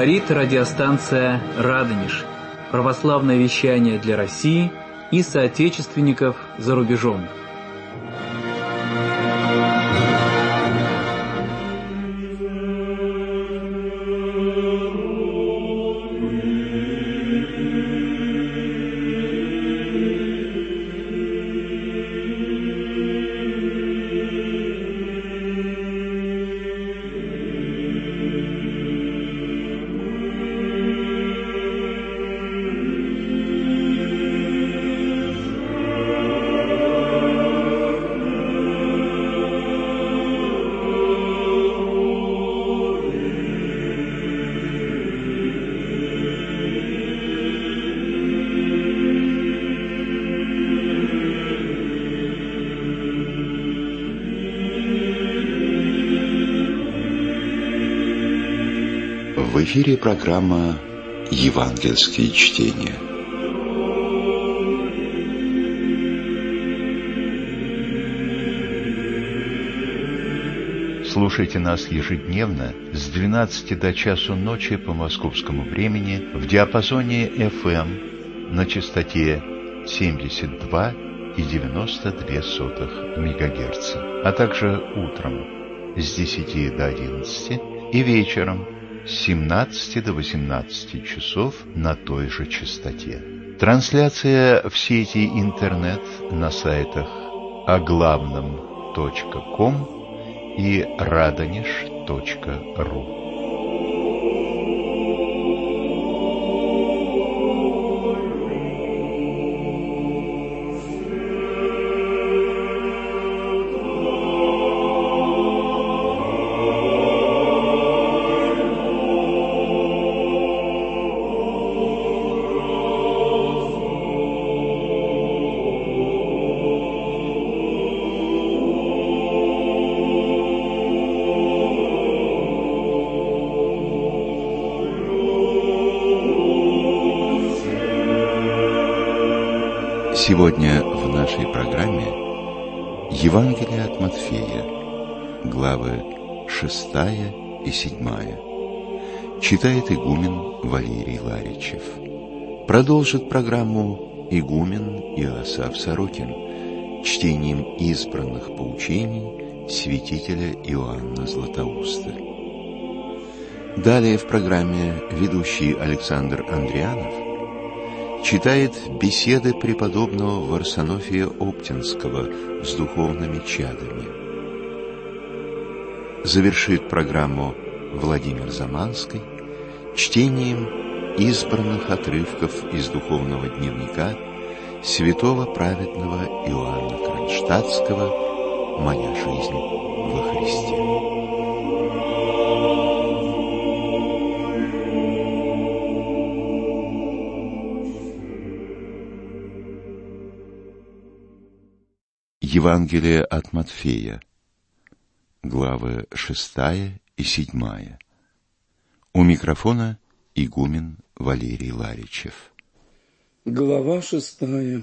Говорит радиостанция «Радонеж». Православное вещание для России и соотечественников за рубежом. В эфире программа «Евангельские чтения». Слушайте нас ежедневно с 12 до часу ночи по московскому времени в диапазоне FM на частоте 72,92 МГц, а также утром с 10 до 11 и вечером с 17 до 18 часов на той же частоте. Трансляция в сети интернет на сайтах оглавном.ком и radonеж.ру. Сегодня в нашей программе Евангелие от Матфея, главы 6 и 7. Читает игумен Валерий Ларичев. Продолжит программу игумен Иосаф Сорокин чтением избранных поучений святителя Иоанна Златоуста. Далее в программе ведущий Александр Андрианов читает беседы преподобного Варсонофия Оптинского с духовными чадами. Завершит программу Владимир Заманский чтением избранных отрывков из духовного дневника святого праведного Иоанна Кронштадтского «Моя жизнь во Христе». Евангелие от Матфея, главы 6 и 7. У микрофона игумен Валерий Ларичев. Глава 6.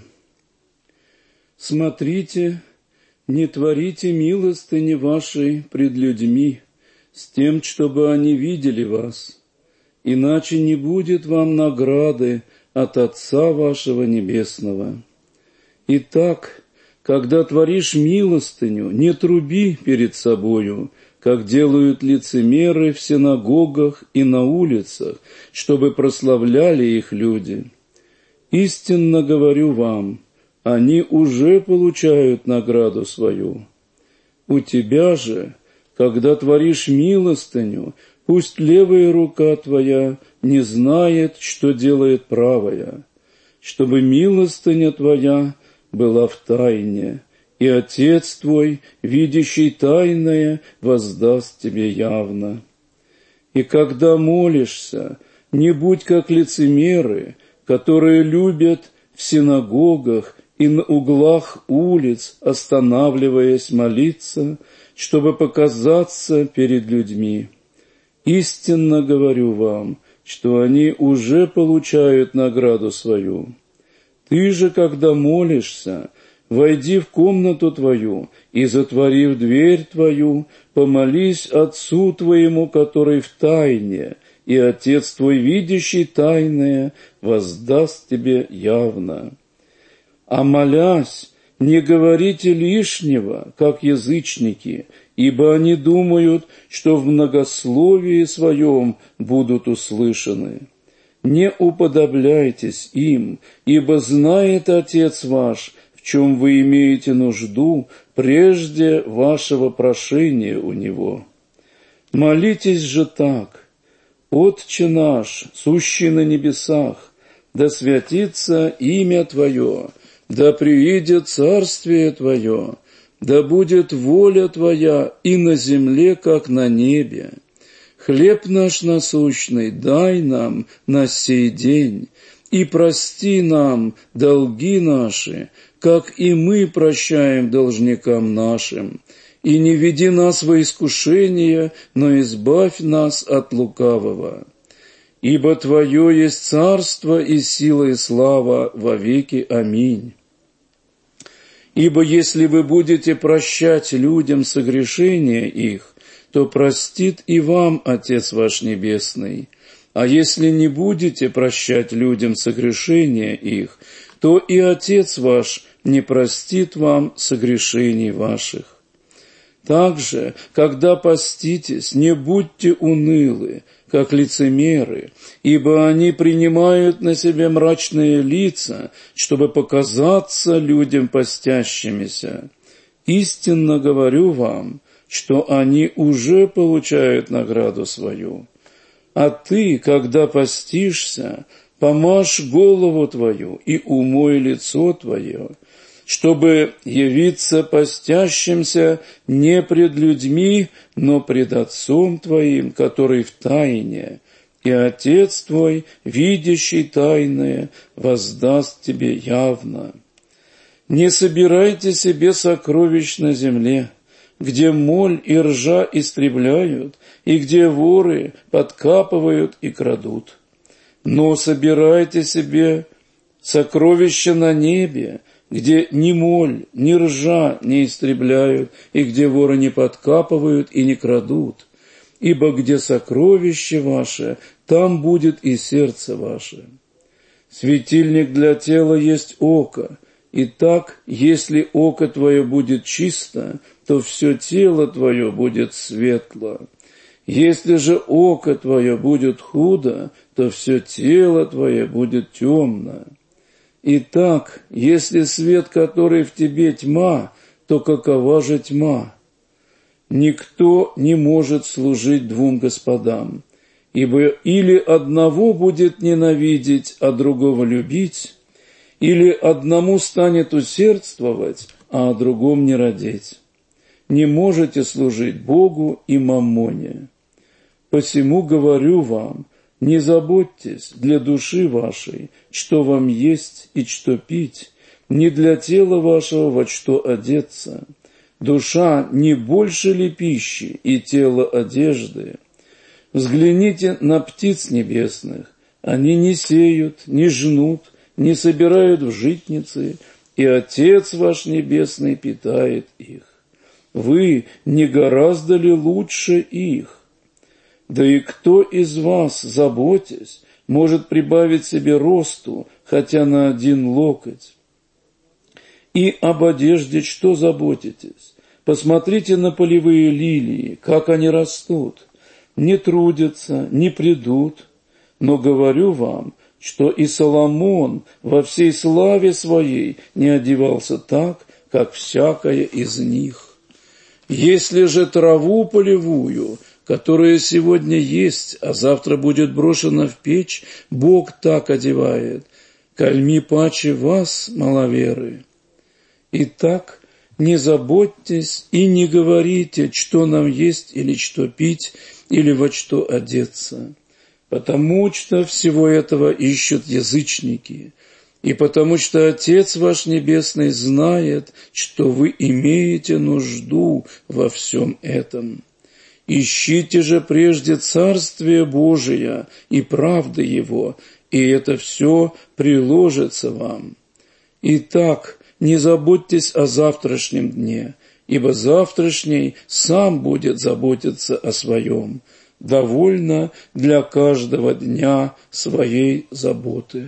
Смотрите, не творите милостыни вашей пред людьми, с тем, чтобы они видели вас, иначе не будет вам награды от Отца вашего Небесного. Итак, когда творишь милостыню, не труби перед собою, как делают лицемеры в синагогах и на улицах, чтобы прославляли их люди. Истинно говорю вам, они уже получают награду свою. У тебя же, когда творишь милостыню, пусть левая рука твоя не знает, что делает правая, чтобы милостыня твоя была в тайне, и Отец твой, видящий тайное, воздаст тебе явно. И когда молишься, не будь как лицемеры, которые любят в синагогах и на углах улиц, останавливаясь молиться, чтобы показаться перед людьми. Истинно говорю вам, что они уже получают награду свою. Ты же, когда молишься, войди в комнату твою и, затворив дверь твою, помолись Отцу твоему, который в тайне, и Отец твой, видящий тайное, воздаст тебе явно. А молясь, не говорите лишнего, как язычники, ибо они думают, что в многословии своем будут услышаны. Не уподобляйтесь им, ибо знает Отец ваш, в чем вы имеете нужду, прежде вашего прошения у Него. Молитесь же так: Отче наш, сущий на небесах, да святится имя Твое, да приидет царствие Твое, да будет воля Твоя и на земле, как на небе. Хлеб наш насущный дай нам на сей день, и прости нам долги наши, как и мы прощаем должникам нашим. И не веди нас во искушение, но избавь нас от лукавого. Ибо Твое есть царство и сила и слава во веки. Аминь. Ибо если вы будете прощать людям согрешения их, то простит и вам Отец ваш Небесный. А если не будете прощать людям согрешения их, то и Отец ваш не простит вам согрешений ваших. Также, когда поститесь, не будьте унылы, как лицемеры, ибо они принимают на себе мрачные лица, чтобы показаться людям постящимися. Истинно говорю вам, что они уже получают награду свою. А ты, когда постишься, помажь голову твою и умой лицо твое, чтобы явиться постящимся не пред людьми, но пред Отцом твоим, который в тайне, и Отец твой, видящий тайное, воздаст тебе явно. Не собирайте себе сокровищ на земле, где моль и ржа истребляют, и где воры подкапывают и крадут. Но собирайте себе сокровища на небе, где ни моль, ни ржа не истребляют, и где воры не подкапывают и не крадут. Ибо где сокровище ваше, там будет и сердце ваше. Светильник для тела есть око. Итак, если око твое будет чисто, то все тело твое будет светло. Если же око твое будет худо, то все тело твое будет темно. Итак, если свет, который в тебе тьма, то какова же тьма? Никто не может служить двум господам, ибо или одного будет ненавидеть, а другого любить, или одному станет усердствовать, а о другом не радеть. Не можете служить Богу и маммоне. Посему говорю вам, не заботьтесь для души вашей, что вам есть и что пить, не для тела вашего, во что одеться. Душа не больше ли пищи и тело одежды? Взгляните на птиц небесных, они не сеют, не жнут, не собирают в житницы, и Отец ваш Небесный питает их. Вы не гораздо ли лучше их? Да и кто из вас, заботясь, может прибавить себе росту, хотя на 1 локоть? И об одежде что заботитесь? Посмотрите на полевые лилии, как они растут. Не трудятся, не придут. Но говорю вам, что и Соломон во всей славе своей не одевался так, как всякая из них. Если же траву полевую, которая сегодня есть, а завтра будет брошена в печь, Бог так одевает, кальми паче вас, маловеры. Итак, не заботьтесь и не говорите, что нам есть или что пить, или во что одеться, потому что всего этого ищут язычники, и потому что Отец ваш Небесный знает, что вы имеете нужду во всем этом. Ищите же прежде Царствие Божие и правды Его, и это все приложится вам. Итак, не заботьтесь о завтрашнем дне, ибо завтрашний сам будет заботиться о своем. довольно для каждого дня своей заботы.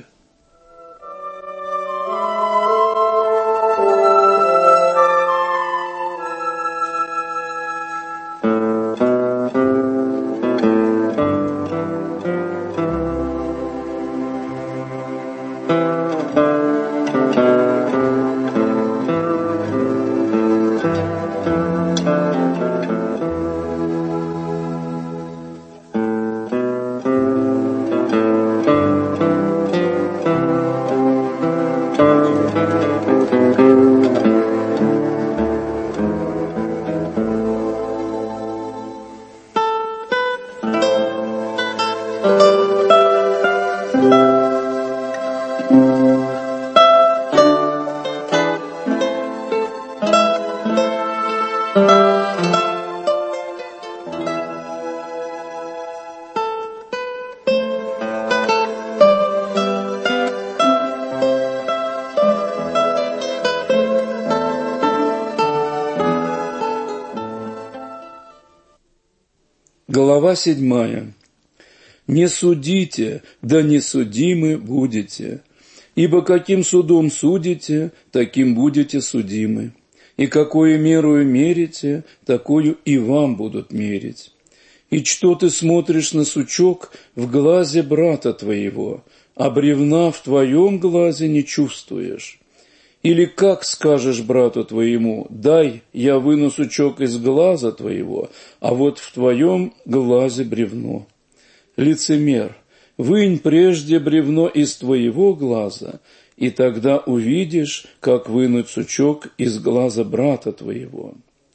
Глава 7. «Не судите, да не судимы будете, ибо каким судом судите, таким будете судимы, и какую мерою мерите, такую и вам будут мерить. И что ты смотришь на сучок в глазе брата твоего, а бревна в твоем глазе не чувствуешь? Или как скажешь брату твоему: дай, я выну сучок из глаза твоего, а вот в твоем глазе бревно? Лицемер, вынь прежде бревно из твоего глаза, и тогда увидишь, как вынуть сучок из глаза брата твоего.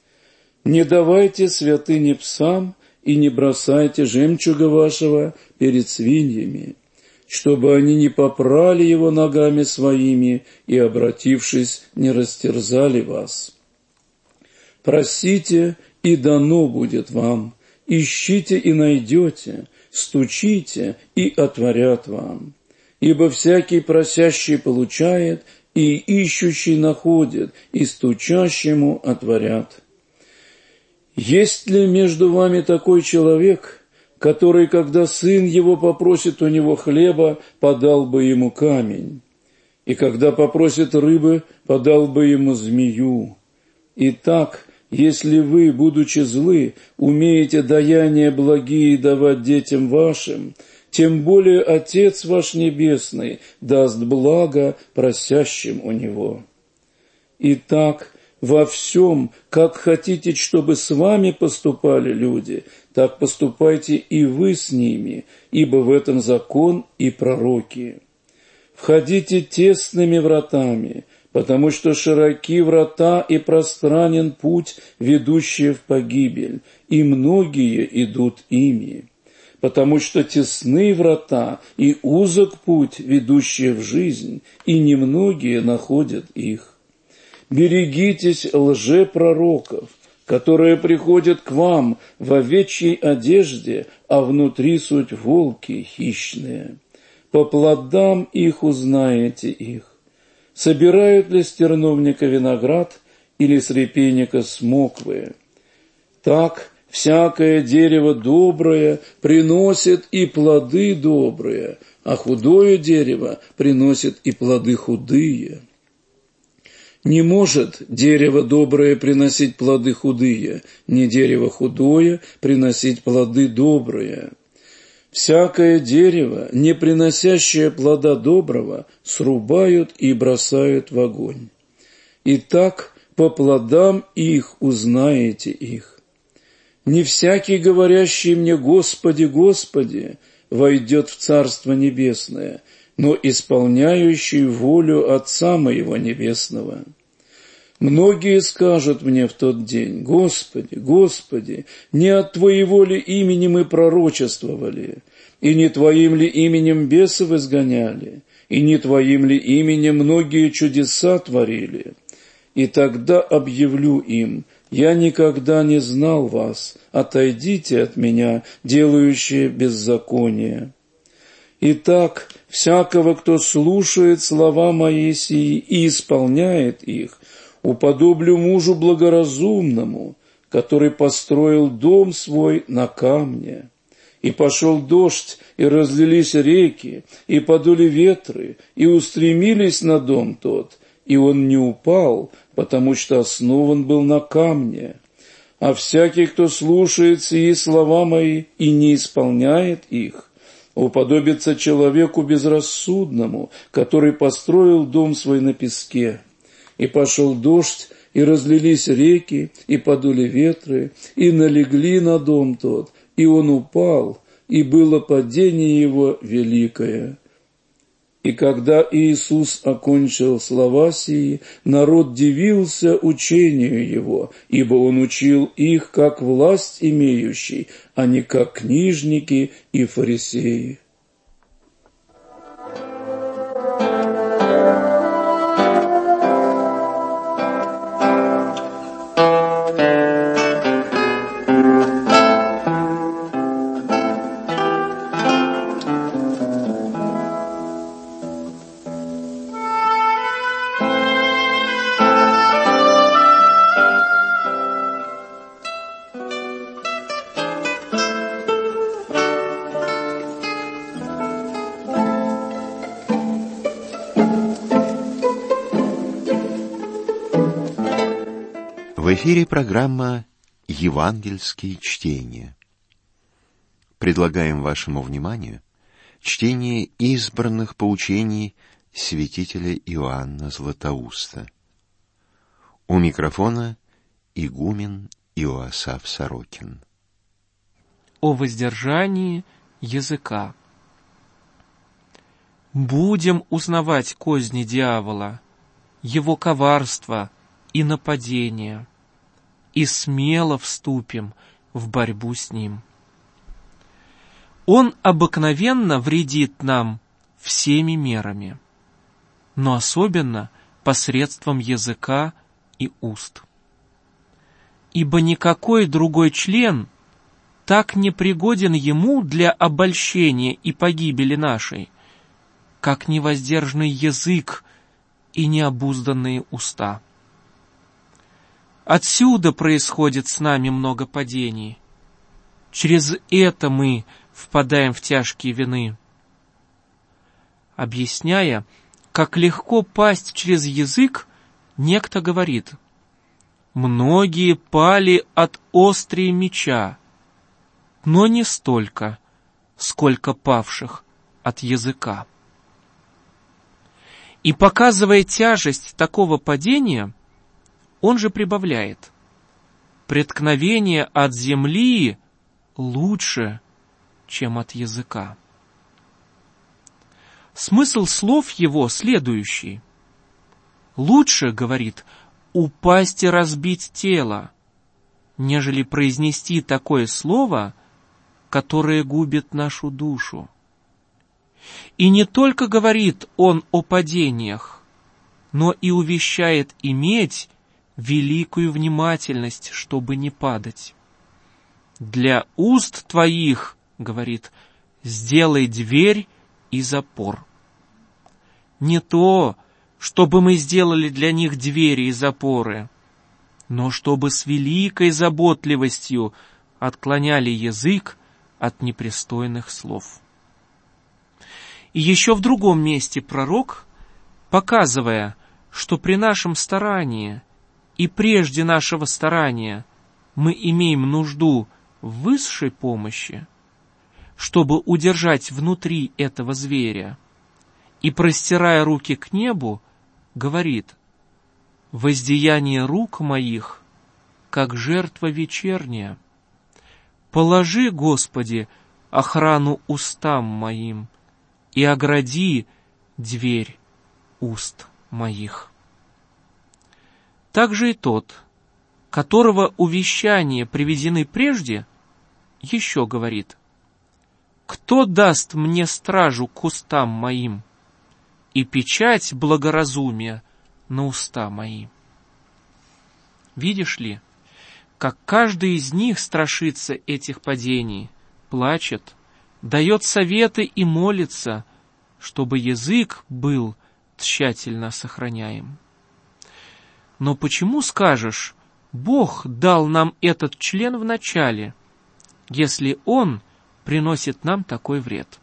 Не давайте святыни псам и не бросайте жемчуга вашего перед свиньями, чтобы они не попрали его ногами своими и, обратившись, не растерзали вас. Просите, и дано будет вам, ищите и найдете, стучите, и отворят вам. Ибо всякий просящий получает, и ищущий находит, и стучащему отворят. Есть ли между вами такой человек, который, когда сын его попросит у него хлеба, подал бы ему камень, и когда попросит рыбы, подал бы ему змею? Итак, если вы, будучи злы, умеете даяния благие давать детям вашим, тем более Отец ваш Небесный даст благо просящим у Него. Итак, во всем, как хотите, чтобы с вами поступали люди, так поступайте и вы с ними, ибо в этом закон и пророки. Входите тесными вратами, потому что широки врата и пространен путь, ведущий в погибель, и многие идут ими. Потому что тесны врата и узок путь, ведущий в жизнь, и немногие находят их. Берегитесь лжепророков, которые приходят к вам в овечьей одежде, а внутри суть волки хищные. По плодам их узнаете их. Собирают ли с терновника виноград или с репейника смоквы? Так всякое дерево доброе приносит и плоды добрые, а худое дерево приносит и плоды худые. Не может дерево доброе приносить плоды худые, ни дерево худое приносить плоды добрые. Всякое дерево, не приносящее плода доброго, срубают и бросают в огонь. Итак, по плодам их узнаете их. Не всякий, говорящий мне: Господи, Господи, войдет в Царство Небесное, но исполняющий волю Отца моего Небесного. Многие скажут мне в тот день: Господи, Господи, не от Твоего ли имени мы пророчествовали, и не Твоим ли именем бесов изгоняли, и не Твоим ли именем многие чудеса творили? И тогда объявлю им: я никогда не знал вас, отойдите от меня, делающие беззаконие. Итак, всякого, кто слушает слова мои сии и исполняет их, уподоблю мужу благоразумному, который построил дом свой на камне. И пошел дождь, и разлились реки, и подули ветры, и устремились на дом тот, и он не упал, потому что основан был на камне. А всякий, кто слушает сии слова мои и не исполняет их, уподобится человеку безрассудному, который построил дом свой на песке. И пошел дождь, и разлились реки, и подули ветры, и налегли на дом тот, и он упал, и было падение его великое. И когда Иисус окончил слова сии, народ дивился учению его, ибо он учил их как власть имеющий, а не как книжники и фарисеи. В эфире программа «Евангельские чтения». Предлагаем вашему вниманию чтение избранных поучений святителя Иоанна Златоуста. У микрофона игумен Иоасаф Сорокин. О воздержании языка. Будем узнавать козни дьявола, его коварство и нападение, и смело вступим в борьбу с ним. Он обыкновенно вредит нам всеми мерами, но особенно посредством языка и уст. Ибо никакой другой член так не пригоден ему для обольщения и погибели нашей, как невоздержанный язык и необузданные уста. Отсюда происходит с нами много падений. Через это мы впадаем в тяжкие вины. Объясняя, как легко пасть через язык, некто говорит: многие пали от острия меча, но не столько, сколько павших от языка. И показывая тяжесть такого падения, он же прибавляет: преткновение от земли лучше, чем от языка. Смысл слов его следующий. Лучше, говорит, упасть и разбить тело, нежели произнести такое слово, которое губит нашу душу. И не только говорит он о падениях, но и увещает иметь великую внимательность, чтобы не падать. Для уст твоих, говорит, сделай дверь и запор. Не то, чтобы мы сделали для них двери и запоры, но чтобы с великой заботливостью отклоняли язык от непристойных слов. И еще в другом месте пророк, показывая, что при нашем старании и прежде нашего старания мы имеем нужду в высшей помощи, чтобы удержать внутри этого зверя, и, простирая руки к небу, говорит: «Воздеяние рук моих, как жертва вечерняя. Положи, Господи, охрану устам моим, и огради дверь уст моих». Также и тот, которого увещания приведены прежде, еще говорит: «Кто даст мне стражу к устам моим и печать благоразумия на уста мои?» Видишь ли, как каждый из них страшится этих падений, плачет, дает советы и молится, чтобы язык был тщательно сохраняем. Но почему, скажешь, Бог дал нам этот член в начале, если Он приносит нам такой вред?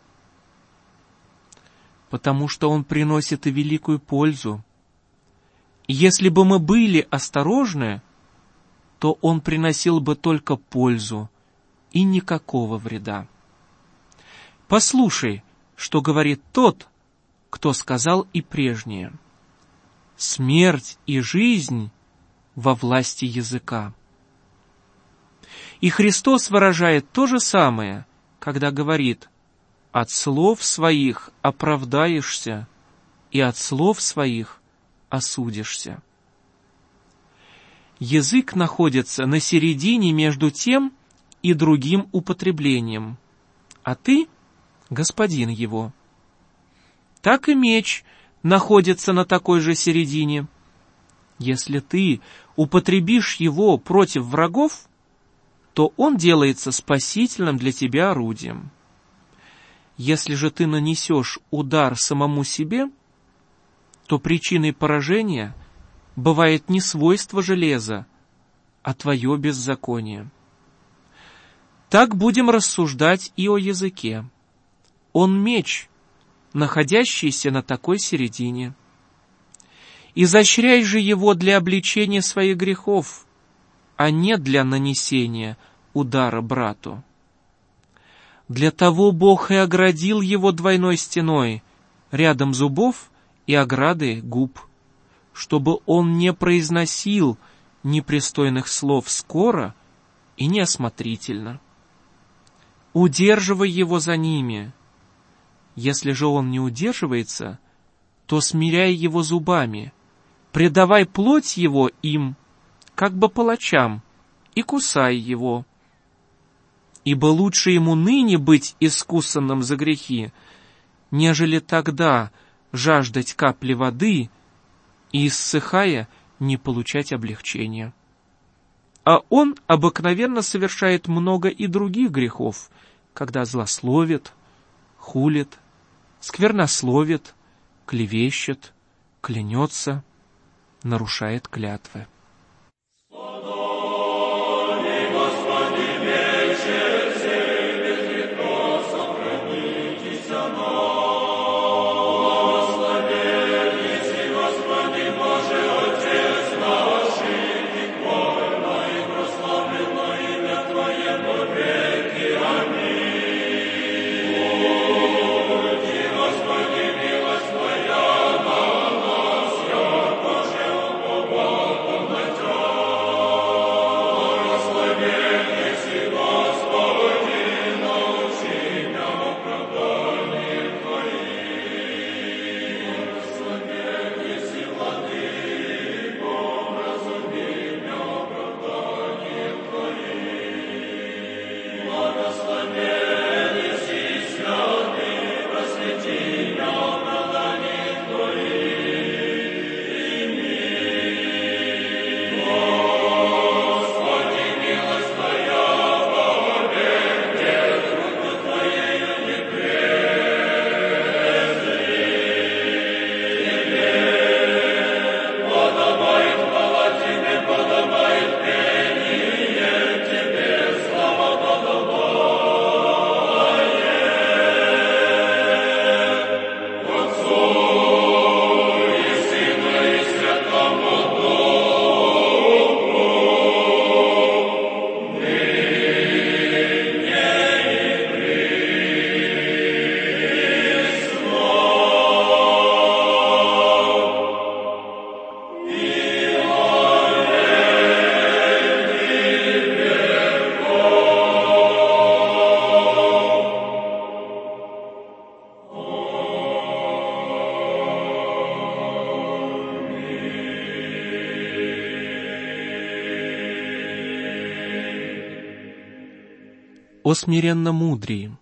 Потому что он приносит и великую пользу. Если бы мы были осторожны, то он приносил бы только пользу и никакого вреда. Послушай, что говорит тот, кто сказал и прежнее: смерть и жизнь во власти языка. И Христос выражает то же самое, когда говорит: от слов своих оправдаешься, и от слов своих осудишься. Язык находится на середине между тем и другим употреблением, а ты — господин его. Так и меч находится на такой же середине. Если ты употребишь его против врагов, то он делается спасительным для тебя орудием. Если же ты нанесешь удар самому себе, то причиной поражения бывает не свойство железа, а твое беззаконие. Так будем рассуждать и о языке. Он меч, находящийся на такой середине. Изощряй же его для обличения своих грехов, а не для нанесения удара брату. Для того Бог и оградил его двойной стеной, рядом зубов и ограды губ, чтобы он не произносил непристойных слов скоро и неосмотрительно. Удерживай его за ними. Если же он не удерживается, то смиряй его зубами, предавай плоть его им, как бы палачам, и кусай его. Ибо лучше ему ныне быть искусанным за грехи, нежели тогда жаждать капли воды и, иссыхая, не получать облегчения. А он обыкновенно совершает много и других грехов, когда злословит, хулит, сквернословит, клевещет, клянется, нарушает клятвы. О смиренномудрии!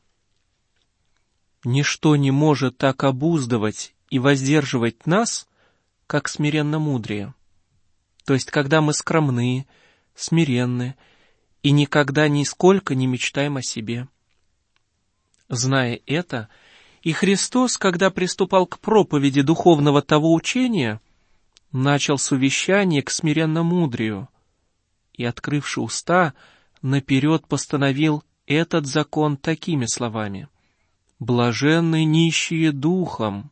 Ничто не может так обуздывать и воздерживать нас, как смиренномудрие. То есть, когда мы скромны, смиренны и никогда нисколько не мечтаем о себе. Зная это, и Христос, когда приступал к проповеди духовного того учения, начал с увещания к смиренномудрию и, открывши уста, наперед постановил этот закон такими словами: «Блаженны нищие духом».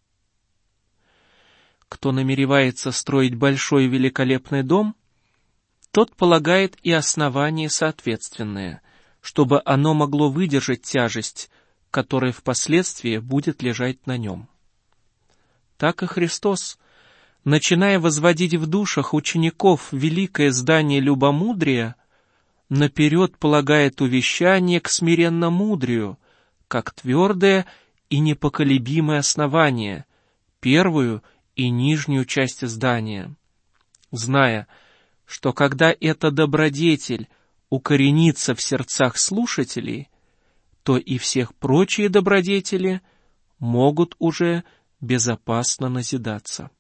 Кто намеревается строить большой великолепный дом, тот полагает и основание соответственное, чтобы оно могло выдержать тяжесть, которая впоследствии будет лежать на нем. Так и Христос, начиная возводить в душах учеников великое здание любомудрия, наперед полагает увещание к смиренномудрию, как твердое и непоколебимое основание, первую и нижнюю часть здания, зная, что когда эта добродетель укоренится в сердцах слушателей, то и всех прочие добродетели могут уже безопасно назидаться.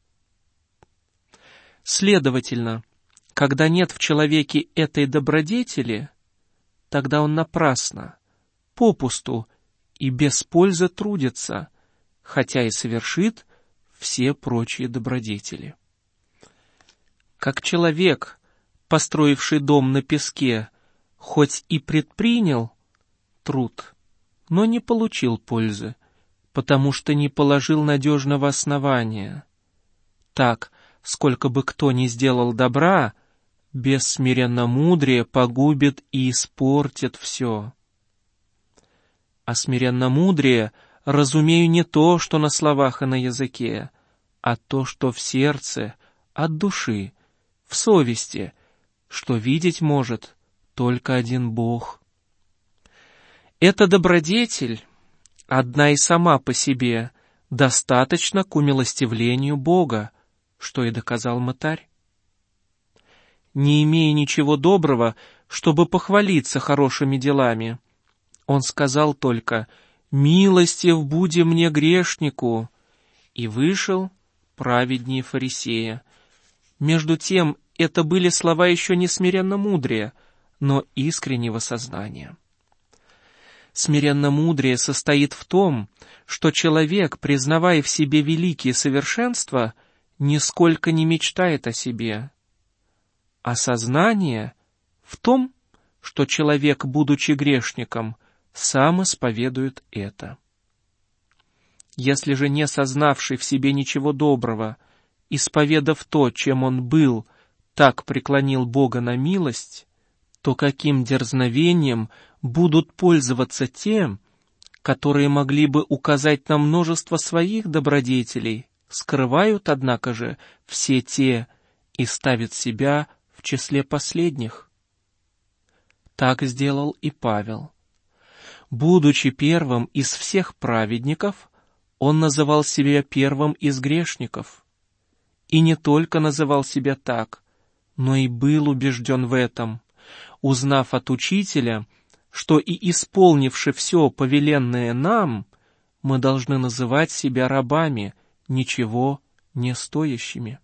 Следовательно, когда нет в человеке этой добродетели, тогда он напрасно, попусту и без пользы трудится, хотя и совершит все прочие добродетели. Как человек, построивший дом на песке, хоть и предпринял труд, но не получил пользы, потому что не положил надежного основания. Так, сколько бы кто ни сделал добра, без смиренномудрия погубит и испортит все. А смиренномудрие разумею не то, что на словах и на языке, а то, что в сердце, от души, в совести, что видеть может только один Бог. Эта добродетель, одна и сама по себе, достаточно к умилостивлению Бога, что и доказал мытарь. Не имея ничего доброго, чтобы похвалиться хорошими делами, он сказал только: «Милостив буди мне грешнику», и вышел праведнее фарисея. Между тем, это были слова еще не смиренномудрия, но искреннего сознания. Смиренномудрие состоит в том, что человек, признавая в себе великие совершенства, нисколько не мечтает о себе. А сознание в том, что человек, будучи грешником, сам исповедует это. Если же не сознавший в себе ничего доброго, исповедав то, чем он был, так преклонил Бога на милость, то каким дерзновением будут пользоваться тем, которые могли бы указать на множество своих добродетелей, скрывают, однако же, все те и ставят себя в числе последних? Так сделал и Павел. Будучи первым из всех праведников, он называл себя первым из грешников. И не только называл себя так, но и был убежден в этом, узнав от учителя, что и исполнивши все повеленное нам, мы должны называть себя рабами, ничего не стоящими.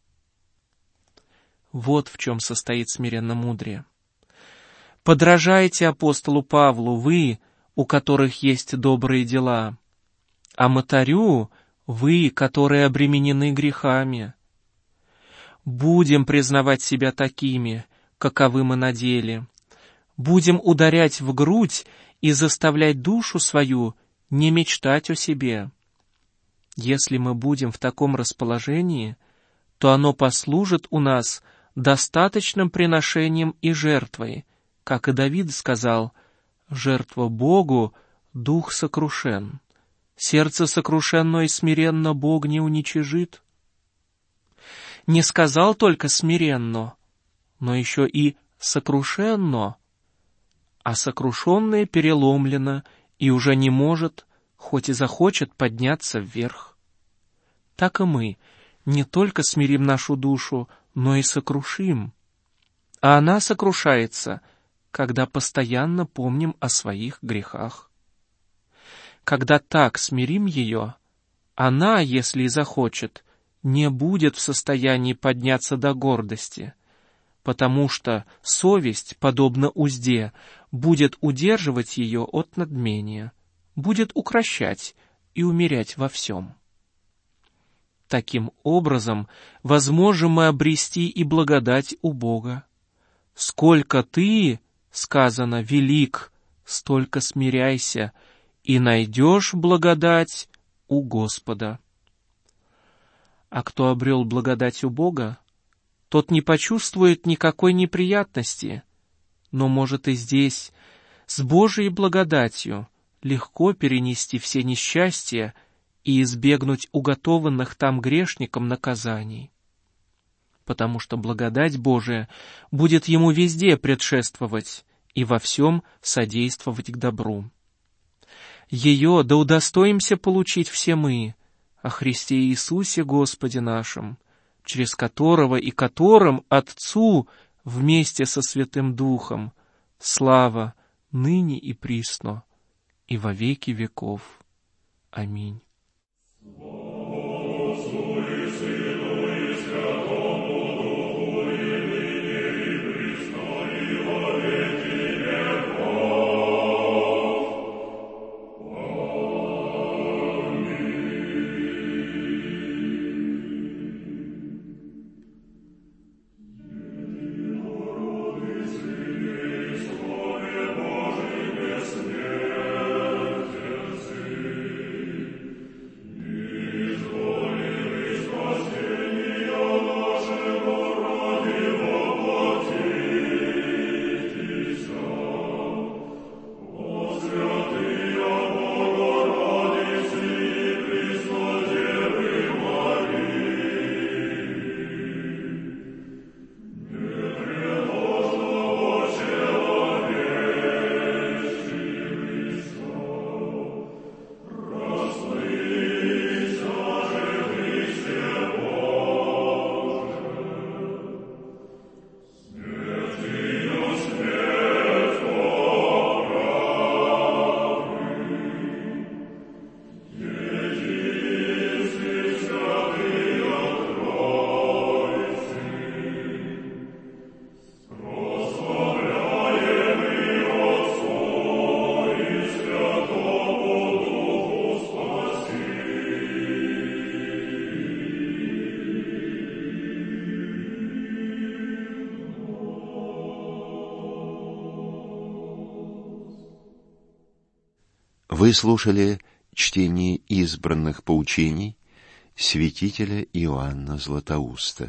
Вот в чем состоит смиренномудрие. Подражайте апостолу Павлу, вы, у которых есть добрые дела, а мытарю, вы, которые обременены грехами. Будем признавать себя такими, каковы мы на деле. Будем ударять в грудь и заставлять душу свою не мечтать о себе. Если мы будем в таком расположении, то оно послужит у нас достаточным приношением и жертвой, как и Давид сказал: «Жертва Богу, дух сокрушен, сердце сокрушенно и смиренно Бог не уничижит». Не сказал только смиренно, но еще и сокрушенно, а сокрушенное переломлено и уже не может, хоть и захочет, подняться вверх. Так и мы не только смирим нашу душу, но и сокрушим. А она сокрушается, когда постоянно помним о своих грехах. Когда так смирим ее, она, если и захочет, не будет в состоянии подняться до гордости, потому что совесть, подобно узде, будет удерживать ее от надмения, будет укрощать и умерять во всем. Таким образом, возможно мы обрести и благодать у Бога. «Сколько ты, — сказано, — велик, столько смиряйся, и найдешь благодать у Господа. А кто обрел благодать у Бога, тот не почувствует никакой неприятности, но может и здесь, с Божией благодатью, легко перенести все несчастья и избегнуть уготованных там грешникам наказаний. Потому что благодать Божия будет ему везде предшествовать и во всем содействовать к добру. Ее да удостоимся получить все мы, о Христе Иисусе Господе нашем, через которого и которым Отцу вместе со Святым Духом слава ныне и присно, и во веки веков. Аминь. Вы слушали чтение избранных поучений святителя Иоанна Златоуста.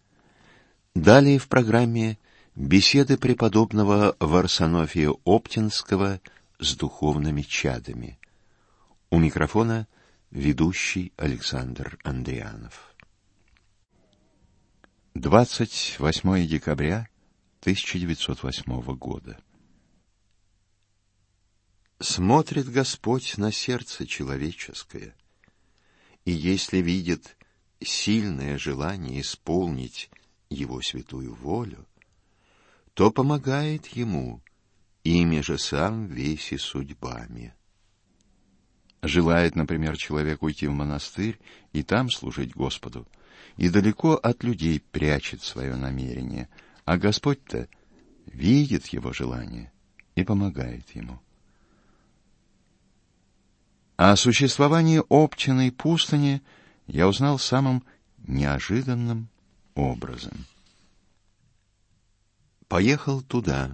Далее в программе беседы преподобного Варсонофия Оптинского с духовными чадами. У микрофона ведущий Александр Андрианов. 28 декабря 1908 года. Смотрит Господь на сердце человеческое, и если видит сильное желание исполнить Его святую волю, то помогает ему, ими же сам весь и судьбами. Желает, например, человек уйти в монастырь и там служить Господу, и далеко от людей прячет свое намерение, а Господь-то видит его желание и помогает ему. О существовании Оптиной пустыни я узнал самым неожиданным образом. Поехал туда.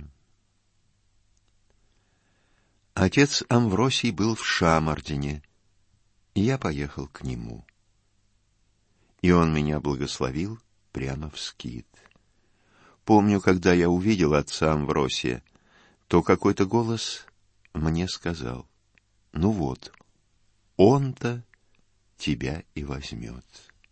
Отец Амвросий был в Шамардине, и я поехал к нему. И он меня благословил прямо в скит. Помню, когда я увидел отца Амвросия, то какой-то голос мне сказал: «Ну вот, он-то тебя и возьмет».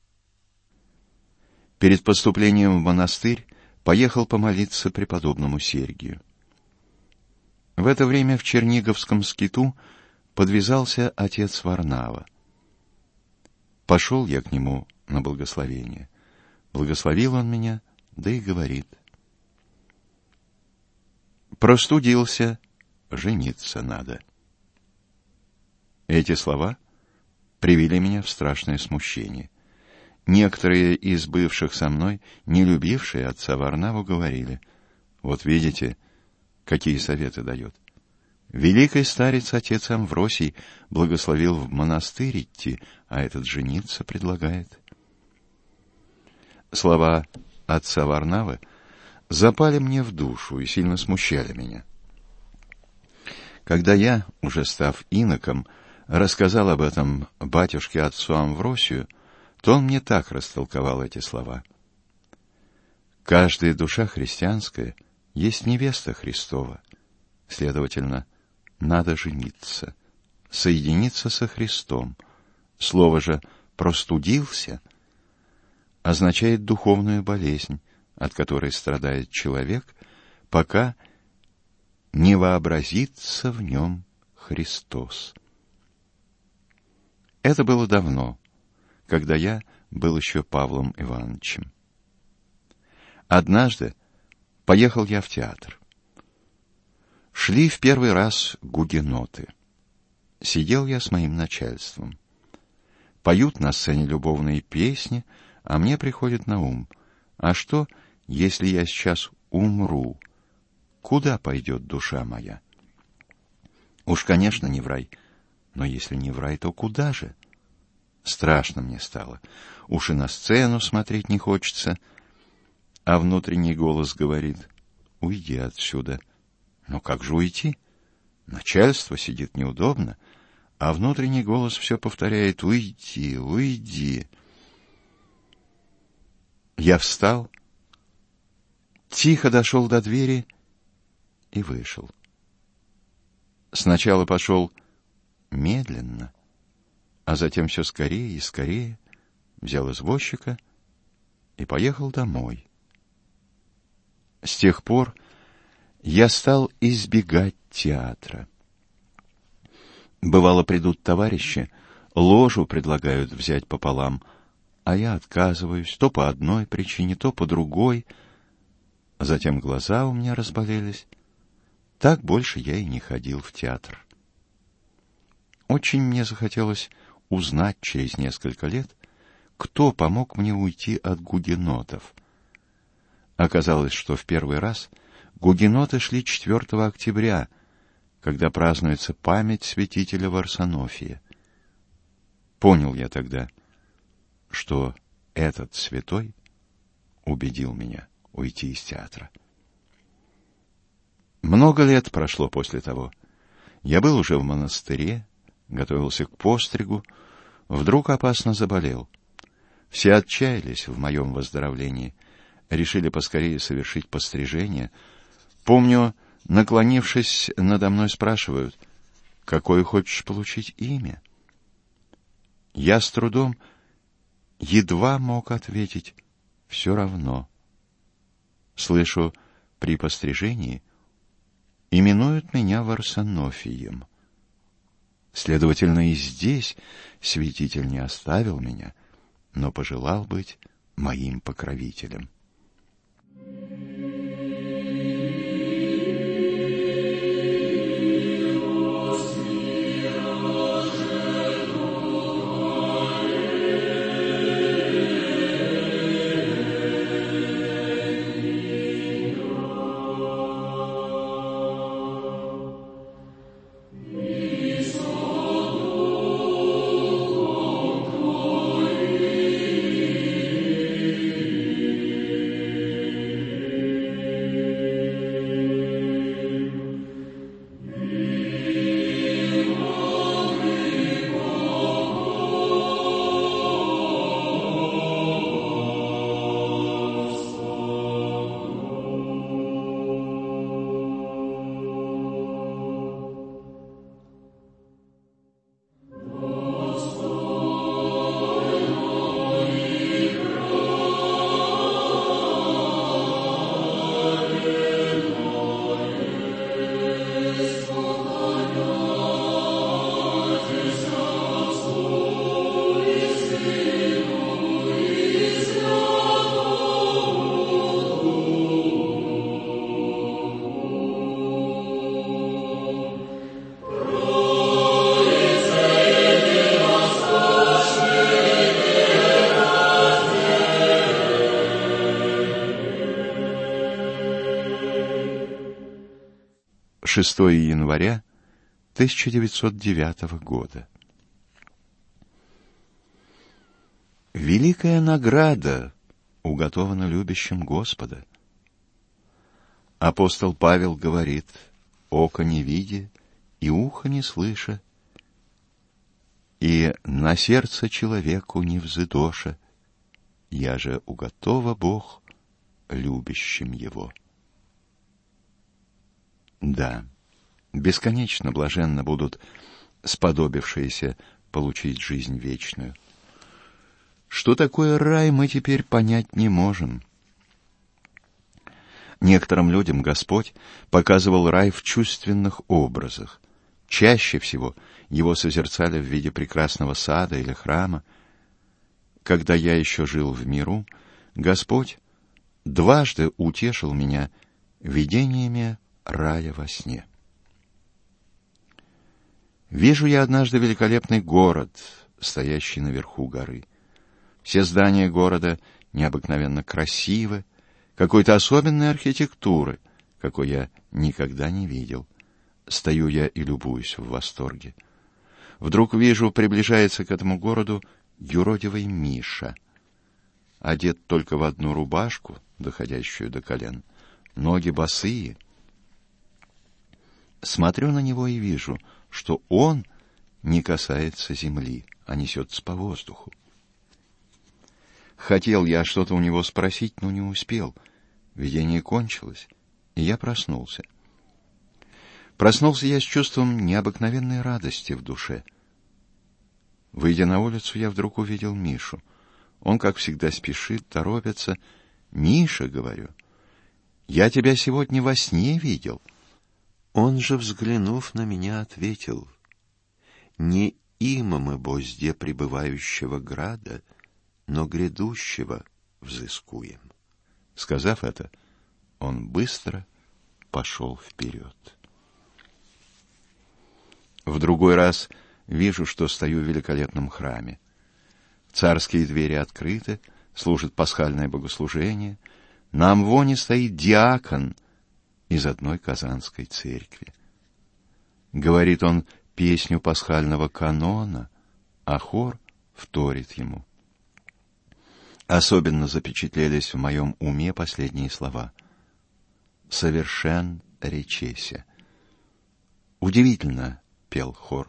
Перед поступлением в монастырь поехал помолиться преподобному Сергию. В это время в Черниговском скиту подвязался отец Варнава. Пошел я к нему на благословение. Благословил он меня, да и говорит: «Простудился, жениться надо». Эти слова привели меня в страшное смущение. Некоторые из бывших со мной, не любившие отца Варнаву, говорили: «Вот видите, какие советы дает. Великий старец отец Амвросий благословил в монастырь идти, а этот жениться предлагает». Слова отца Варнавы запали мне в душу и сильно смущали меня. Когда я, уже став иноком, рассказал об этом батюшке отцу Амвросию, то он мне так растолковал эти слова. Каждая душа христианская есть невеста Христова. Следовательно, надо жениться, соединиться со Христом. Слово же «простудился» означает духовную болезнь, от которой страдает человек, пока не вообразится в нем Христос. Это было давно, когда я был еще Павлом Ивановичем. Однажды поехал я в театр. Шли в первый раз гугеноты. Сидел я с моим начальством. Поют на сцене любовные песни, а мне приходит на ум: а что, если я сейчас умру? Куда пойдет душа моя? Уж, конечно, не в рай. Но если не в рай, то куда же? Страшно мне стало. Уж и на сцену смотреть не хочется. А внутренний голос говорит: уйди отсюда. Но как же уйти? Начальство сидит неудобно, а внутренний голос все повторяет: уйди, уйди. Я встал, тихо дошел до двери и вышел. Сначала пошел медленно, а затем все скорее и скорее, взял извозчика и поехал домой. С тех пор я стал избегать театра. Бывало, придут товарищи, ложу предлагают взять пополам, а я отказываюсь то по одной причине, то по другой. Затем глаза у меня разболелись. Так больше я и не ходил в театр. Очень мне захотелось узнать через несколько лет, кто помог мне уйти от гугенотов. Оказалось, что в первый раз гугеноты шли 4 октября, когда празднуется память святителя Варсонофия. Понял я тогда, что этот святой убедил меня уйти из театра. Много лет прошло после того. Я был уже в монастыре, готовился к постригу, вдруг опасно заболел. Все отчаялись в моем выздоровлении, решили поскорее совершить пострижение. Помню, наклонившись надо мной, спрашивают: какое хочешь получить имя? Я с трудом едва мог ответить: все равно. Слышу, при пострижении именуют меня Варсонофием. Следовательно, и здесь святитель не оставил меня, но пожелал быть моим покровителем. — 6 января 1909 года. Великая награда уготована любящим Господа. Апостол Павел говорит: «Око не видя и уха не слыша, и на сердце человеку не взыдоша, я же уготова Бог любящим его. Да, бесконечно блаженно будут сподобившиеся получить жизнь вечную. Что такое рай, мы теперь понять не можем. Некоторым людям Господь показывал рай в чувственных образах. Чаще всего его созерцали в виде прекрасного сада или храма. Когда я еще жил в миру, Господь дважды утешил меня видениями рая во сне. Вижу я однажды великолепный город, стоящий наверху горы. Все здания города необыкновенно красивы, какой-то особенной архитектуры, какой я никогда не видел. Стою я и любуюсь в восторге. Вдруг вижу, приближается к этому городу юродивый Миша, одет только в одну рубашку, доходящую до колен, ноги босые. Смотрю на него и вижу, что он не касается земли, а несется по воздуху. Хотел я что-то у него спросить, но не успел. Видение кончилось, и я проснулся. Проснулся я с чувством необыкновенной радости в душе. Выйдя на улицу, я вдруг увидел Мишу. Он, как всегда, спешит, торопится. «Миша, — говорю, — я тебя сегодня во сне видел». Он же, взглянув на меня, ответил: «Не има мы бозде пребывающего града, но грядущего взыскуем». Сказав это, он быстро пошел вперед. В другой раз вижу, что стою в великолепном храме. Царские двери открыты, служит пасхальное богослужение. На амвоне стоит диакон из одной казанской церкви. Говорит он песню пасхального канона, а хор вторит ему. Особенно запечатлелись в моем уме последние слова: «Совершен речеся». Удивительно пел хор.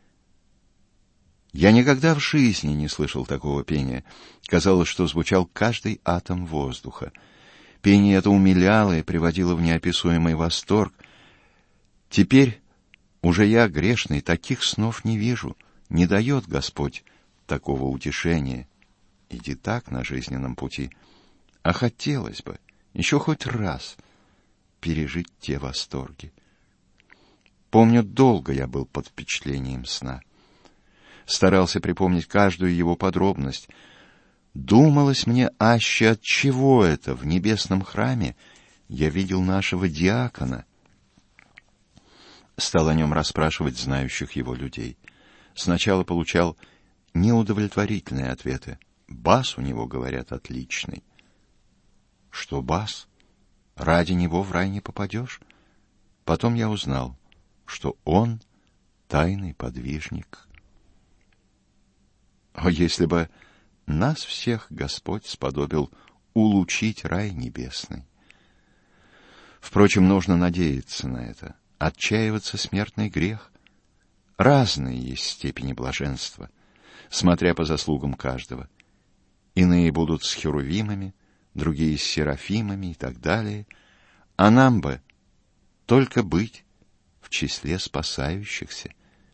Я никогда в жизни не слышал такого пения. Казалось, что звучал каждый атом воздуха. Пение это умиляло и приводило в неописуемый восторг. Теперь уже я, грешный, таких снов не вижу. Не дает Господь такого утешения. Иди так на жизненном пути. А хотелось бы еще хоть раз пережить те восторги. Помню, долго я был под впечатлением сна. Старался припомнить каждую его подробность. Думалось мне, аще от чего это в небесном храме я видел нашего диакона. Стал о нем расспрашивать знающих его людей. Сначала получал неудовлетворительные ответы. Бас у него, говорят, отличный. Что бас? Ради него в рай не попадешь? Потом я узнал, что он тайный подвижник. О, если бы нас всех Господь сподобил улучшить рай небесный! Впрочем, нужно надеяться на это. Отчаиваться — смертный грех. Разные есть степени блаженства, смотря по заслугам каждого. Иные будут с херувимами, другие с серафимами и так далее. А нам бы только быть в числе спасающихся.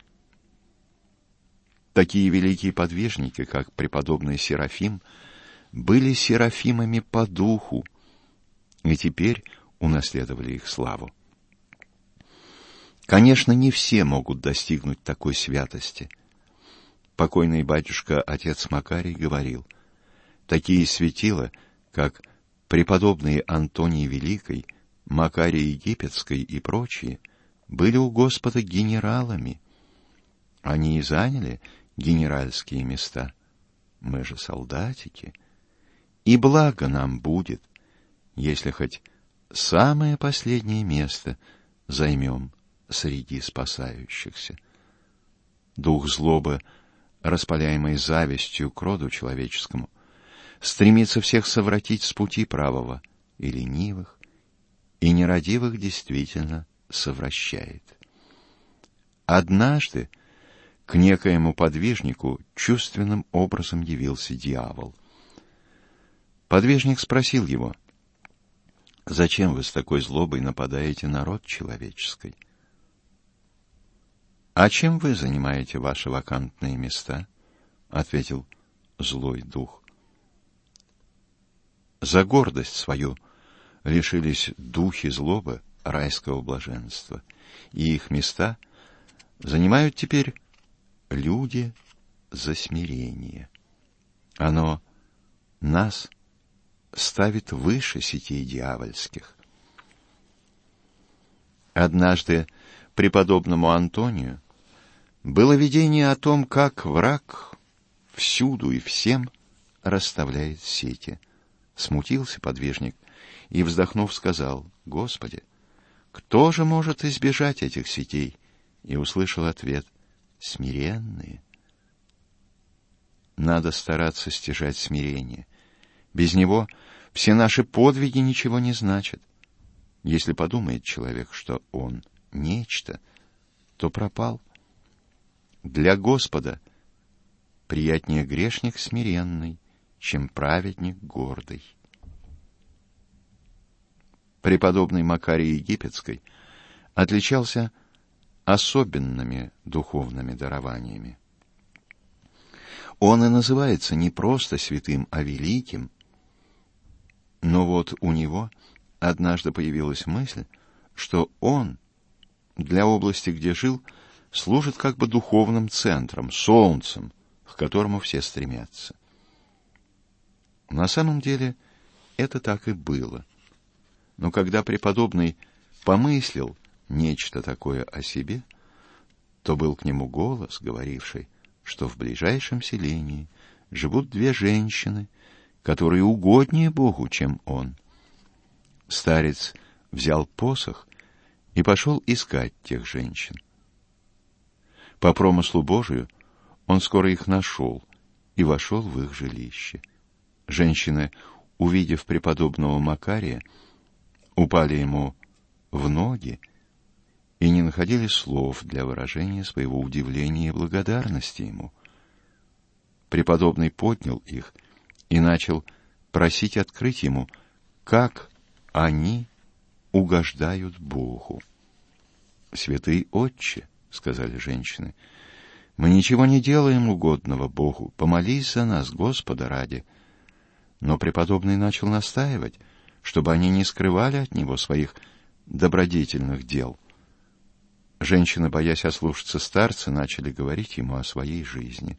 Такие великие подвижники, как преподобный Серафим, были серафимами по духу, и теперь унаследовали их славу. Конечно, не все могут достигнуть такой святости. Покойный батюшка отец Макарий говорил: такие светила, как преподобные Антоний Великий, Макарий Египетский и прочие, были у Господа генералами. Они и заняли генеральские места. Мы же солдатики. И благо нам будет, если хоть самое последнее место займем среди спасающихся. Дух злобы, распаляемый завистью к роду человеческому, стремится всех совратить с пути правого, и ленивых, и нерадивых действительно совращает. Однажды к некоему подвижнику чувственным образом явился дьявол. Подвижник спросил его: «Зачем вы с такой злобой нападаете на род человеческий? А чем вы занимаете ваши вакантные места?» — ответил злой дух. За гордость свою лишились духи злобы райского блаженства, и их места занимают теперь люди за смирение. Оно нас ставит выше сетей дьявольских. Однажды преподобному Антонию было видение о том, как враг всюду и всем расставляет сети. Смутился подвижник и, вздохнув, сказал: «Господи, кто же может избежать этих сетей?» И услышал ответ: «Смиренные». Надо стараться стяжать смирение. Без него все наши подвиги ничего не значат. Если подумает человек, что он нечто, то пропал. Для Господа приятнее грешник смиренный, чем праведник гордый. Преподобный Макарий Египетский отличался особенными духовными дарованиями. Он и называется не просто святым, а великим. Но вот у него однажды появилась мысль, что он для области, где жил, служит как бы духовным центром, солнцем, к которому все стремятся. На самом деле это так и было. Но когда преподобный помыслил нечто такое о себе, то был к нему голос, говоривший, что в ближайшем селении живут две женщины, которые угоднее Богу, чем он. Старец взял посох и пошел искать тех женщин. По промыслу Божию он скоро их нашел и вошел в их жилище. Женщины, увидев преподобного Макария, упали ему в ноги и не находили слов для выражения своего удивления и благодарности ему. Преподобный поднял их и начал просить открыть ему, как они угождают Богу. «Святый Отче, — сказали женщины, — мы ничего не делаем угодного Богу, помолись за нас, Господа ради». Но преподобный начал настаивать, чтобы они не скрывали от него своих добродетельных дел. Женщины, боясь ослушаться старца, начали говорить ему о своей жизни.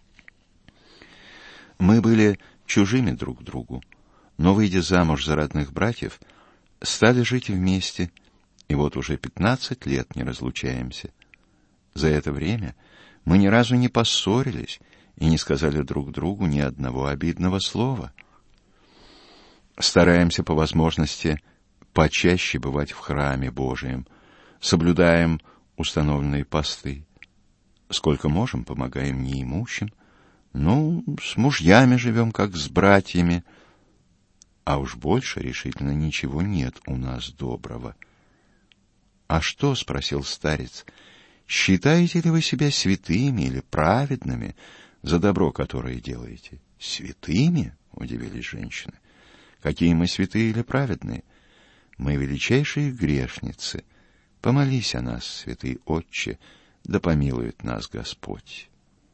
Мы были чужими друг другу, но, выйдя замуж за родных братьев, стали жить вместе, и вот уже 15 лет не разлучаемся. За это время мы ни разу не поссорились и не сказали друг другу ни одного обидного слова. Стараемся по возможности почаще бывать в храме Божием, соблюдаем установленные посты. Сколько можем, помогаем неимущим. С мужьями живем, как с братьями. А уж больше решительно ничего нет у нас доброго. «А что, — спросил старец, — считаете ли вы себя святыми или праведными за добро, которое делаете?» «Святыми?» — удивились женщины. «Какие мы святые или праведные? Мы величайшие грешницы. Помолись о нас, святый Отче, да помилует нас Господь».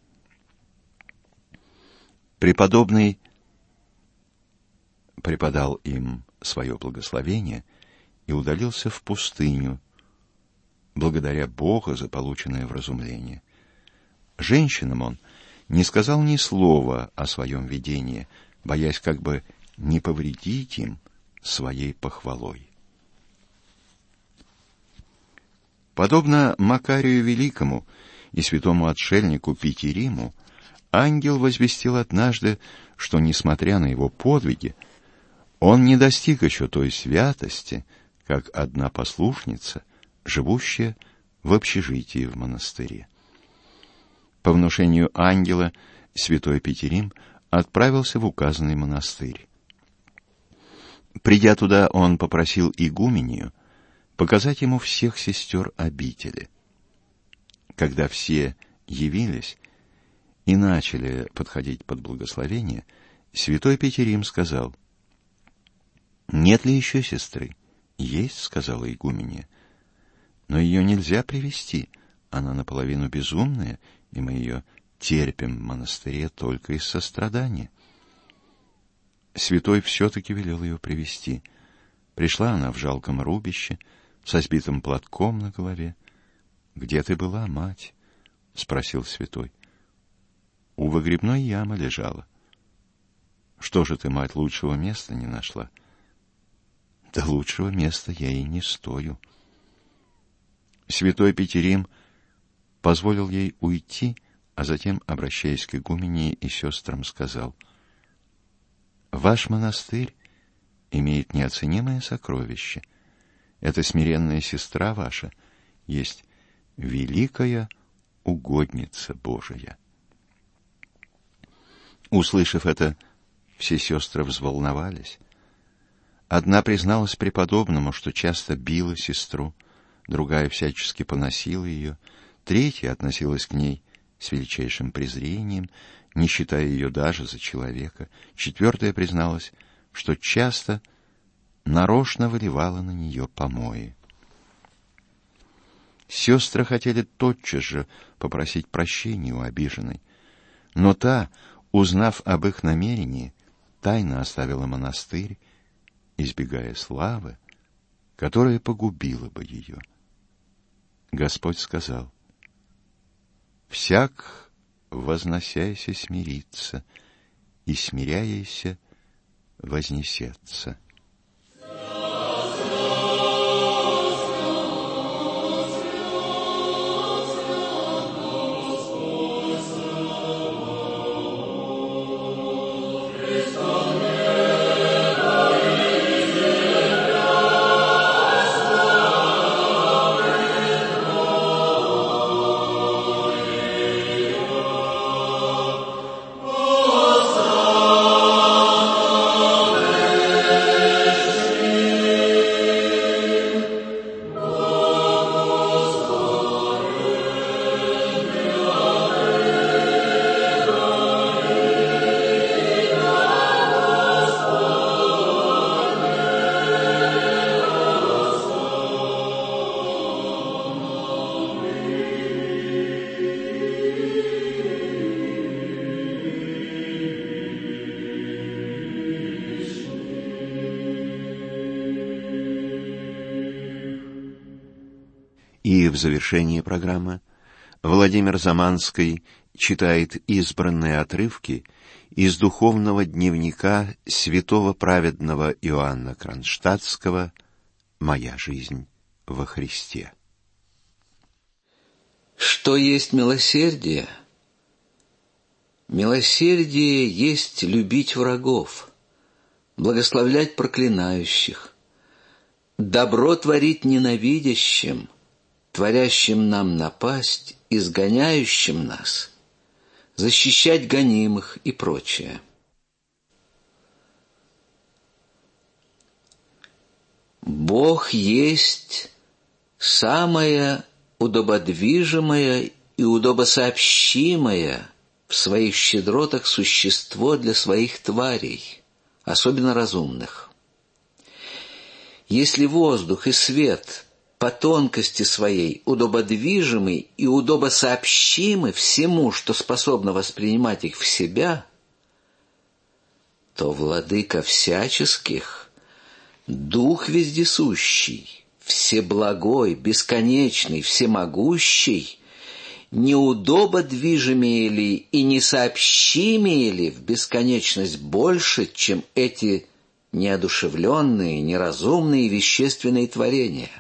Преподобный преподал им свое благословение и удалился в пустыню, благодаря Богу за полученное вразумление. Женщинам он не сказал ни слова о своем видении, боясь как бы не повредить им своей похвалой. Подобно Макарию Великому и святому отшельнику Питериму, ангел возвестил однажды, что, несмотря на его подвиги, он не достиг еще той святости, как одна послушница, живущая в общежитии в монастыре. По внушению ангела святой Питерим отправился в указанный монастырь. Придя туда, он попросил игуменью показать ему всех сестер обители. Когда все явились и начали подходить под благословение, святой Петерим сказал: «Нет ли еще сестры?» «Есть», — сказала игуменья, — «но ее нельзя привести. Она наполовину безумная, и мы ее терпим в монастыре только из сострадания». Святой все-таки велел ее привести. Пришла она в жалком рубище, со сбитым платком на голове. «Где ты была, мать?» — спросил святой. «У выгребной ямы лежала». «Что же ты, мать, лучшего места не нашла?» «Да лучшего места я и не стою». Святой Петерим позволил ей уйти, а затем, обращаясь к игумене и сестрам, сказал: «Ваш монастырь имеет неоценимое сокровище. Эта смиренная сестра ваша есть великая угодница Божия». Услышав это, все сестры взволновались. Одна призналась преподобному, что часто била сестру, другая всячески поносила ее, третья относилась к ней с величайшим презрением, не считая ее даже за человека, четвертая призналась, что часто нарочно выливала на нее помои. Сестры хотели тотчас же попросить прощения у обиженной, но та, узнав об их намерении, тайно оставила монастырь, избегая славы, которая погубила бы ее. Господь сказал: «Всяк, возносяйся, смирится, и смиряйся, вознесется». И в завершении программы Владимир Заманский читает избранные отрывки из духовного дневника святого праведного Иоанна Кронштадтского «Моя жизнь во Христе». Что есть милосердие? Милосердие есть любить врагов, благословлять проклинающих, добро творить ненавидящим, творящим нам напасть, изгоняющим нас, защищать гонимых и прочее. Бог есть самое удободвижимое и удобосообщимое в своих щедротах существо для своих тварей, особенно разумных. Если воздух и свет по тонкости своей удободвижимы и удобосообщимы всему, что способно воспринимать их в себя, то владыка всяческих, дух вездесущий, всеблагой, бесконечный, всемогущий, неудободвижимее ли и несообщимее ли в бесконечность больше, чем эти неодушевленные, неразумные вещественные творения?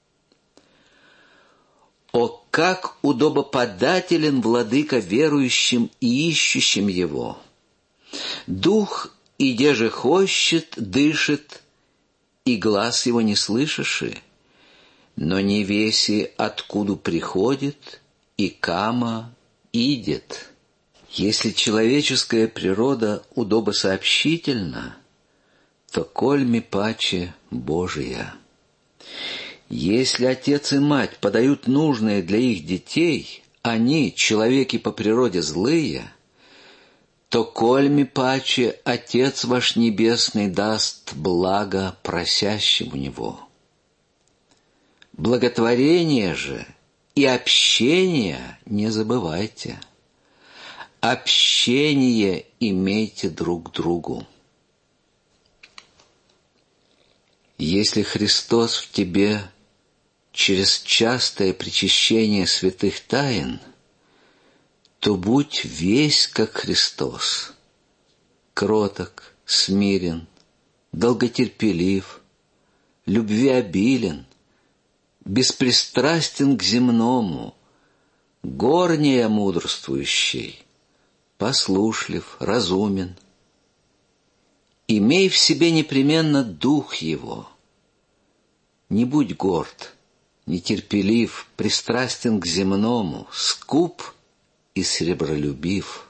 О, как удобоподателен владыка верующим и ищущим его! Дух, иде же хощет, дышит, и глаз его не слышиши, но не веси откуда приходит, и кама идет. Если человеческая природа удобосообщительна, то кольми паче Божия. Если отец и мать подают нужное для их детей, они, человеки по природе злые, то кольми паче Отец ваш Небесный даст благо просящему Него. Благотворение же и общение не забывайте. Общение имейте друг к другу. Если Христос в тебе через частое причащение святых тайн, то будь весь как Христос, кроток, смирен, долготерпелив, любвеобилен, беспристрастен к земному, горнее мудрствующий, послушлив, разумен. Имей в себе непременно дух его. Не будь горд, нетерпелив, пристрастен к земному, скуп и сребролюбив.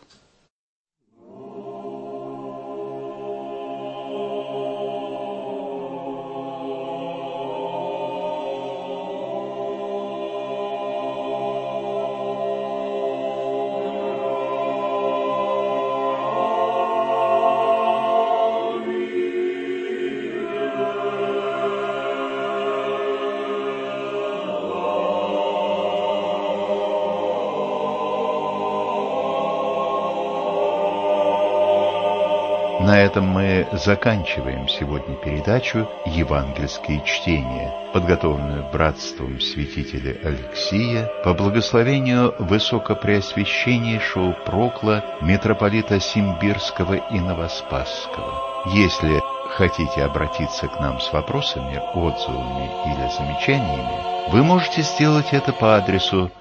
На этом мы заканчиваем сегодня передачу «Евангельские чтения», подготовленную братством святителя Алексия по благословению высокопреосвященнейшего прокла митрополита Симбирского и Новоспасского. Если хотите обратиться к нам с вопросами, отзывами или замечаниями, вы можете сделать это по адресу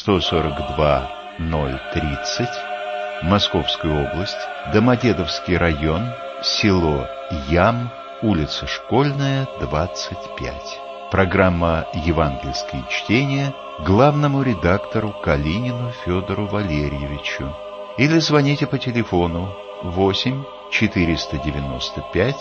142-030, Московская область, Домодедовский район, село Ям, улица Школьная, 25. Программа «Евангельские чтения» главному редактору Калинину Федору Валерьевичу. Или звоните по телефону 8 495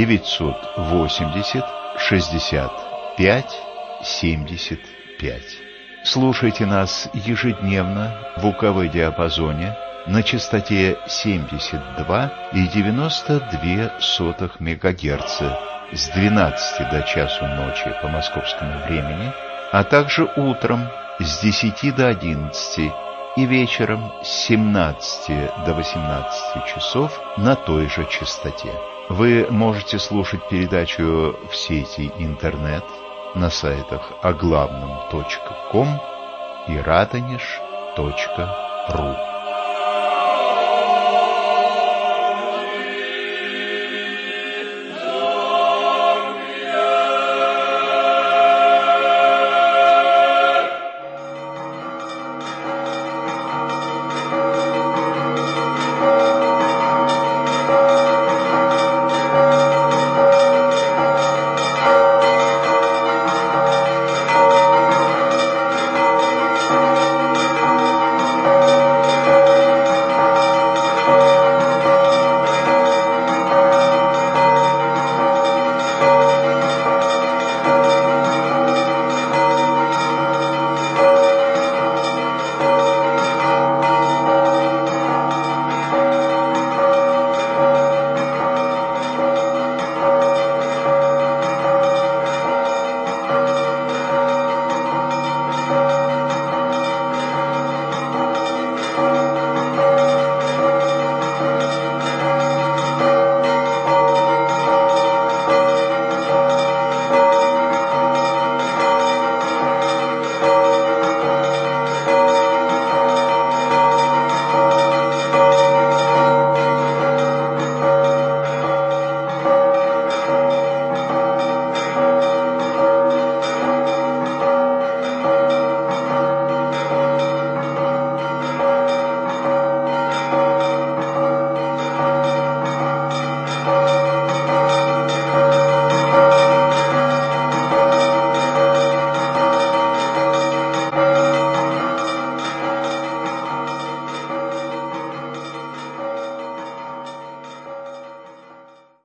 980 65 75. Слушайте нас ежедневно в УКВ-диапазоне на частоте 72,92 МГц с 12 до часу ночи по московскому времени, а также утром с 10 до 11 и вечером с 17 до 18 часов на той же частоте. Вы можете слушать передачу в сети интернет на сайтах оглавном.ком и радонеж.ру.